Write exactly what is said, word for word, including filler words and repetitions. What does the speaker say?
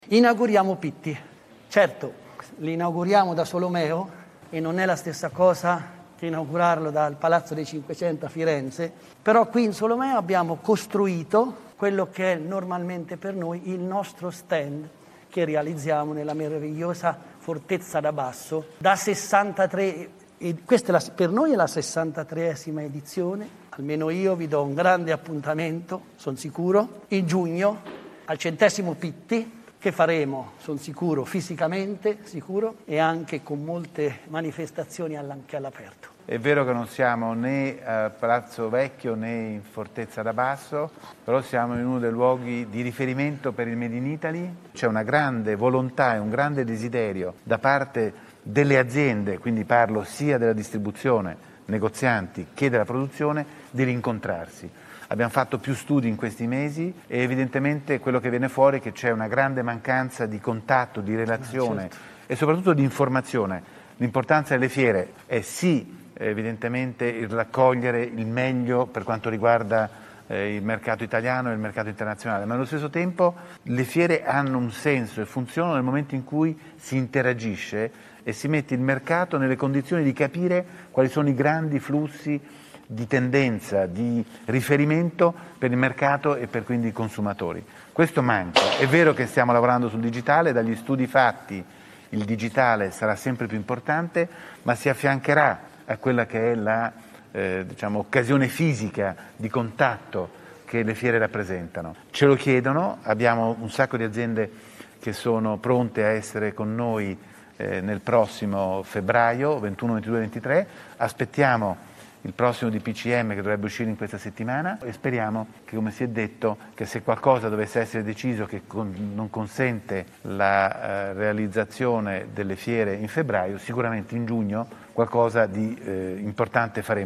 Inauguriamo Pitti. Certo, li inauguriamo da Solomeo e non è la stessa cosa che inaugurarlo dal Palazzo dei Cinquecento a Firenze, però qui in Solomeo abbiamo costruito quello che è normalmente per noi il nostro stand che realizziamo nella meravigliosa Fortezza da Basso da sessantatré, e questa è la, per noi è la sessantatreesima edizione, almeno io vi do un grande appuntamento, sono sicuro, in giugno al centesimo Pitti, che faremo, sono sicuro, fisicamente, sicuro, e anche con molte manifestazioni anche all'aperto. È vero che non siamo né a Palazzo Vecchio né in Fortezza da Basso, però siamo in uno dei luoghi di riferimento per il Made in Italy. C'è una grande volontà e un grande desiderio da parte delle aziende, quindi parlo sia della distribuzione, negozianti, che della produzione, di rincontrarsi. Abbiamo fatto più studi in questi mesi e evidentemente quello che viene fuori è che c'è una grande mancanza di contatto, di relazione, ah, certo, e soprattutto di informazione. L'importanza delle fiere è sì evidentemente il raccogliere il meglio per quanto riguarda eh, il mercato italiano e il mercato internazionale, ma allo stesso tempo le fiere hanno un senso e funzionano nel momento in cui si interagisce e si mette il mercato nelle condizioni di capire quali sono i grandi flussi di tendenza, di riferimento per il mercato e per quindi i consumatori. Questo manca. È vero che stiamo lavorando sul digitale, dagli studi fatti il digitale sarà sempre più importante, ma si affiancherà a quella che è la eh, diciamo, occasione fisica di contatto che le fiere rappresentano. Ce lo chiedono, abbiamo un sacco di aziende che sono pronte a essere con noi eh, nel prossimo febbraio, ventuno, ventidue, ventitré, aspettiamo il prossimo D P C M che dovrebbe uscire in questa settimana e speriamo che, come si è detto, che se qualcosa dovesse essere deciso che con, non consente la eh, realizzazione delle fiere in febbraio, sicuramente in giugno qualcosa di eh, importante faremo.